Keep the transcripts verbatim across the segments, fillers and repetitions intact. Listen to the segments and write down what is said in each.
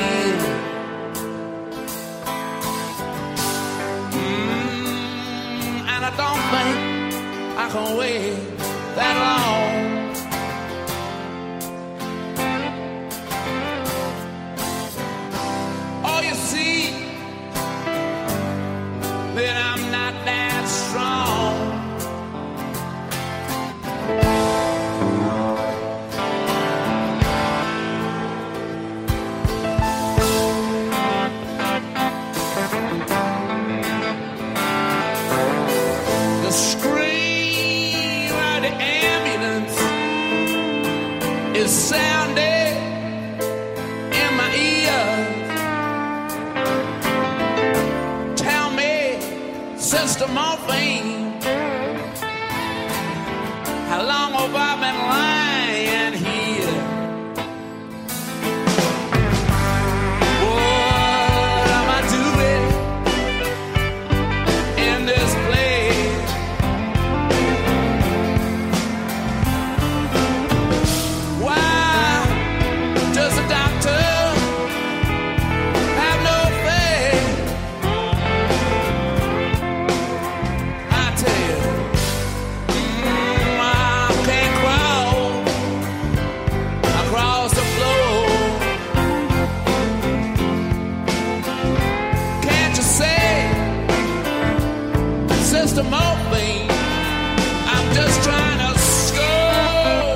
here. Mm, and I don't think I can wait that long. Oh, you see, that I'm not that strong. The scream of the ambulance is sounding in my ears. Tell me, Sister Morphine, how long have I been lying here? What am I doing in this place? Why does the doctor have no faith? I tell you, mm, I can't crawl across the floor. Can't you say, Sister Morphine, I'm just trying to score.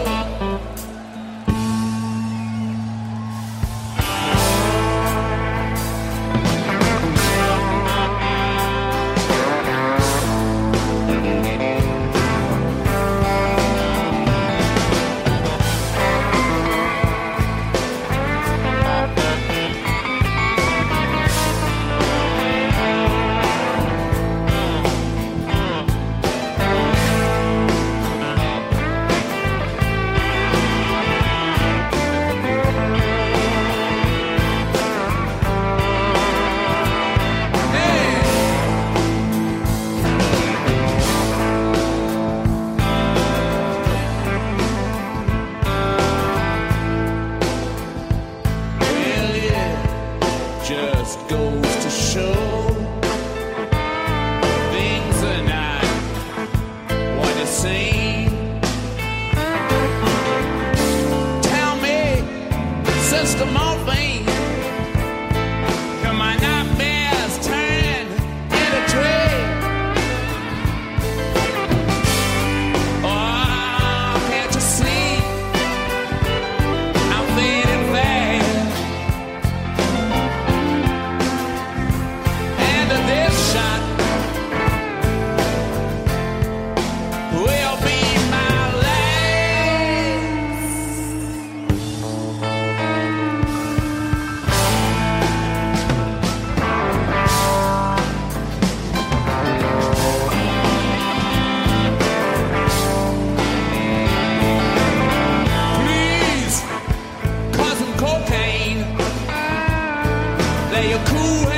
Well, it just goes to show things are not what they seem. Tell me, Sister Morphine, can my nightmares turn into dread? Oh, can't you see I'm fading fast? And this shot will be my last. Please, cousin cocaine, lay your cool